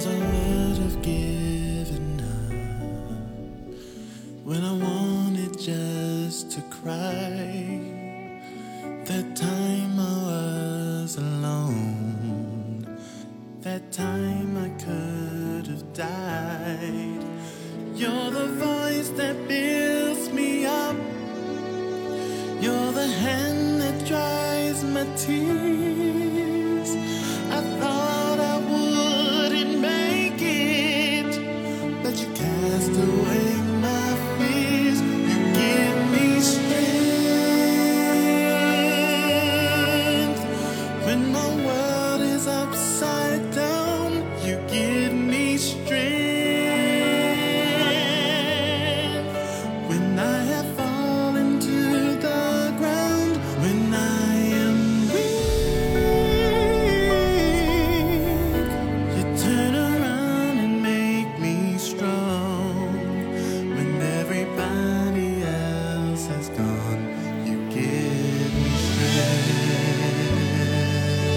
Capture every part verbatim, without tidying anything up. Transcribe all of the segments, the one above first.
I would have given up when I wanted just to cry. That time I was alone, that time I could have died. You're the voice that builds me up, you're the hand that dries my tears. I thought I wouldn't make it, but you cast away my fears. You give me strength when my world is upside down. You give me strength when I have fallen to the ground, when I am weak. You turn around and make me strong. When everybody else has gone, you give me strength.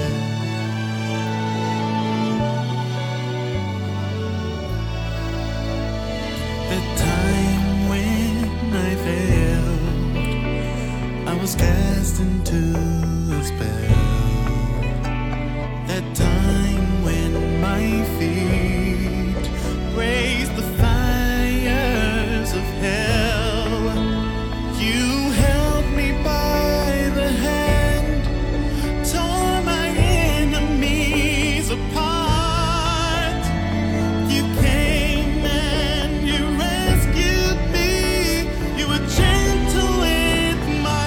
The time when I failed, I was cast into a spell. That time when my feet raised the fires of hell, you held me by the hand, tore my enemies apart. You came and you rescued me. You were gentle with my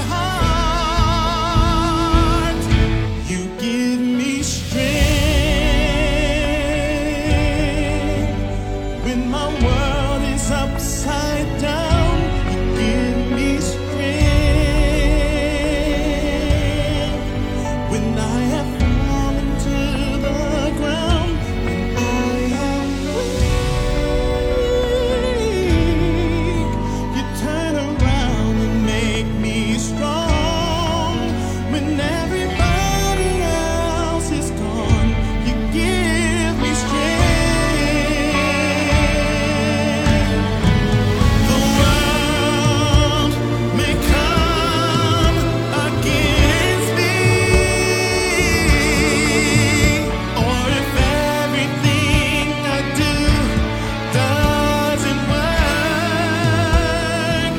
heart. You give me strength when my world is upside down. You give me strength when I have fallen to the ground, when I am weak. You turn around and make me strong. When everybody else is gone, you give me strength. The world may come against me, or if everything I do doesn't work,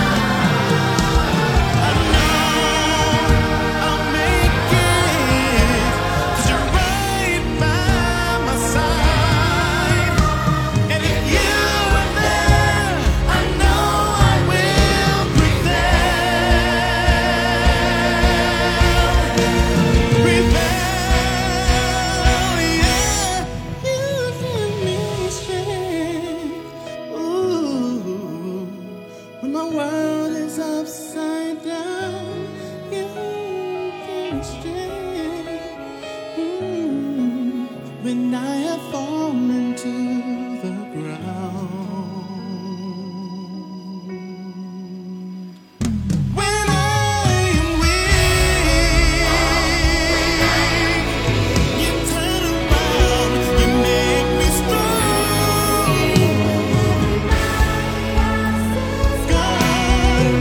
I know I'll make it, 'cause you're right by my side. And if you are there, I know I will prevail. Prevail, yeah. You give me strength. Ooh, when my world is upside down, you give me strength. Mm, when I have fallen to the ground, when I am weak, you turn around, you make me strong. God,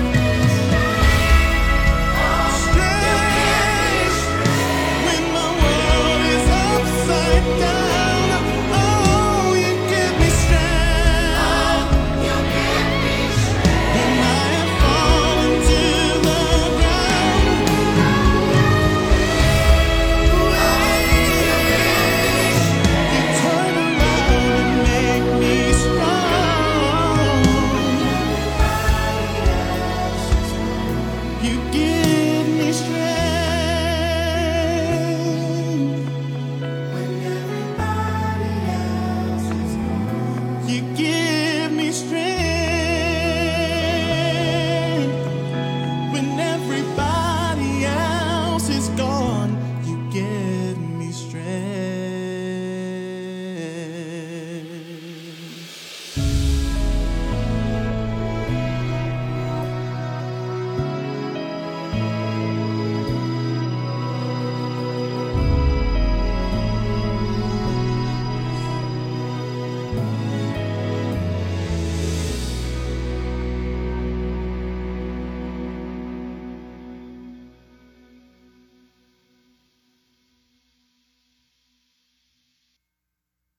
strength when my world is upside down. Oh, you give me strength when I have fallen to the ground. You turn around and make me strong. You give me strength.